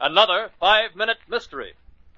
Another 5-minute mystery.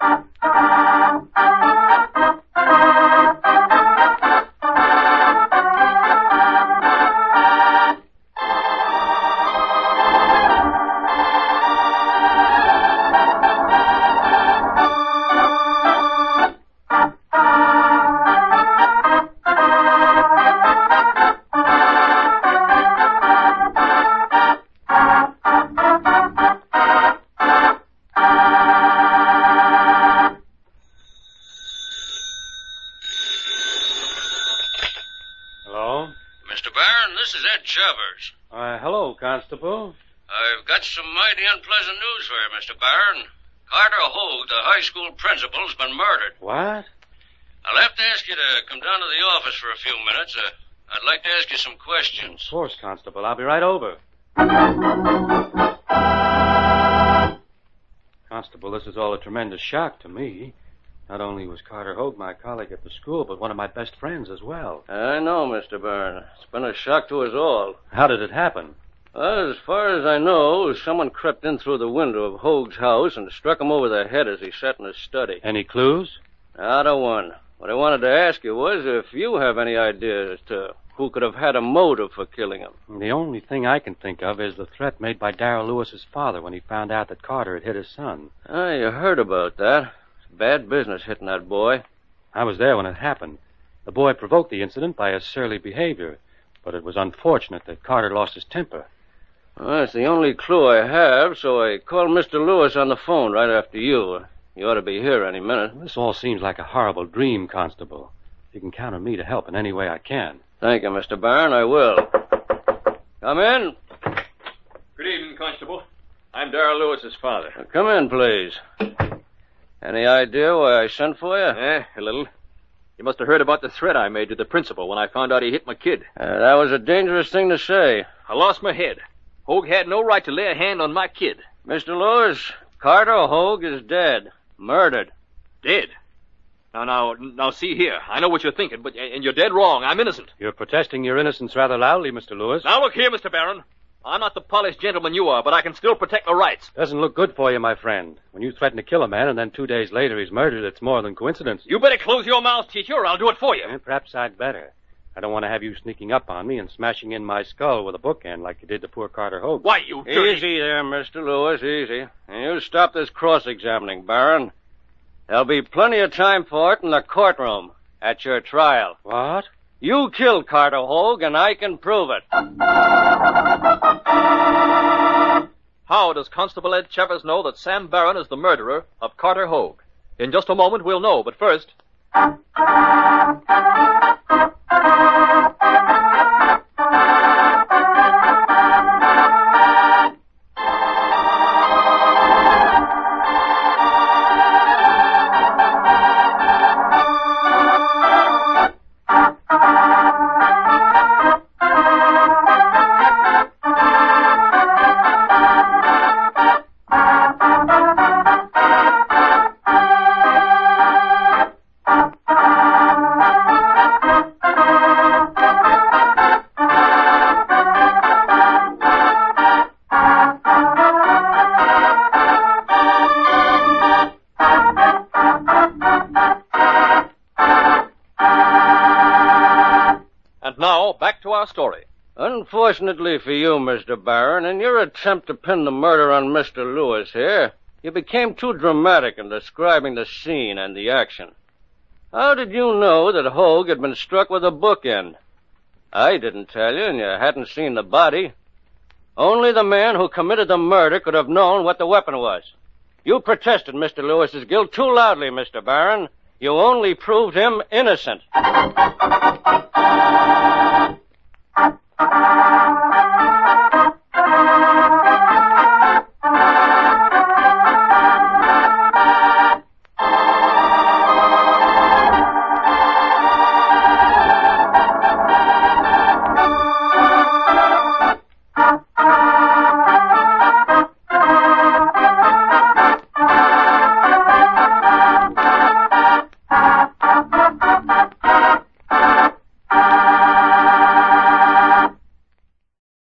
Chavez. Hello, Constable. I've got some mighty unpleasant news for you, Mr. Barron. Carter Hogue, the high school principal, has been murdered. What? I'll have to ask you to come down to the office for a few minutes. I'd like to ask you some questions. Of course, Constable. I'll be right over. Constable, this is all a tremendous shock to me. Not only was Carter Hogue my colleague at the school, but one of my best friends as well. I know, Mr. Barron. It's been a shock to us all. How did it happen? Well, as far as I know, someone crept in through the window of Hogue's house and struck him over the head as he sat in his study. Any clues? Not a one. What I wanted to ask you was if you have any idea as to who could have had a motive for killing him. The only thing I can think of is the threat made by Darrell Lewis's father when he found out that Carter had hit his son. You heard about that. Bad business hitting that boy. I was there when it happened. The boy provoked the incident by his surly behavior, but it was unfortunate that Carter lost his temper. Well, that's the only clue I have, so I called Mr. Lewis on the phone right after you. You ought to be here any minute. This all seems like a horrible dream, Constable. You can count on me to help in any way I can. Thank you, Mr. Barron. I will. Come in. Good evening, Constable. I'm Darrell Lewis's father. Come in, please. Any idea why I sent for you? A little. You must have heard about the threat I made to the principal when I found out he hit my kid. That was a dangerous thing to say. I lost my head. Hogue had no right to lay a hand on my kid. Mr. Lewis, Carter Hogue is dead. Murdered. Dead? Now, see here. I know what you're thinking, and you're dead wrong. I'm innocent. You're protesting your innocence rather loudly, Mr. Lewis. Now, look here, Mr. Barron. I'm not the polished gentleman you are, but I can still protect my rights. Doesn't look good for you, my friend. When you threaten to kill a man and then 2 days later he's murdered, it's more than coincidence. You better close your mouth, teacher, or I'll do it for you. Perhaps I'd better. I don't want to have you sneaking up on me and smashing in my skull with a bookend like you did to poor Carter Hogue. Why, you dirty... Easy there, Mr. Lewis, easy. And you stop this cross-examining, Barron. There'll be plenty of time for it in the courtroom at your trial. What? You killed Carter Hogue, and I can prove it. How does Constable Ed Chavez know that Sam Barron is the murderer of Carter Hogue? In just a moment, we'll know, but first... story. Unfortunately for you, Mr. Barron, in your attempt to pin the murder on Mr. Lewis here, you became too dramatic in describing the scene and the action. How did you know that Hogue had been struck with a bookend? I didn't tell you, and you hadn't seen the body. Only the man who committed the murder could have known what the weapon was. You protested Mr. Lewis's guilt too loudly, Mr. Barron. You only proved him innocent.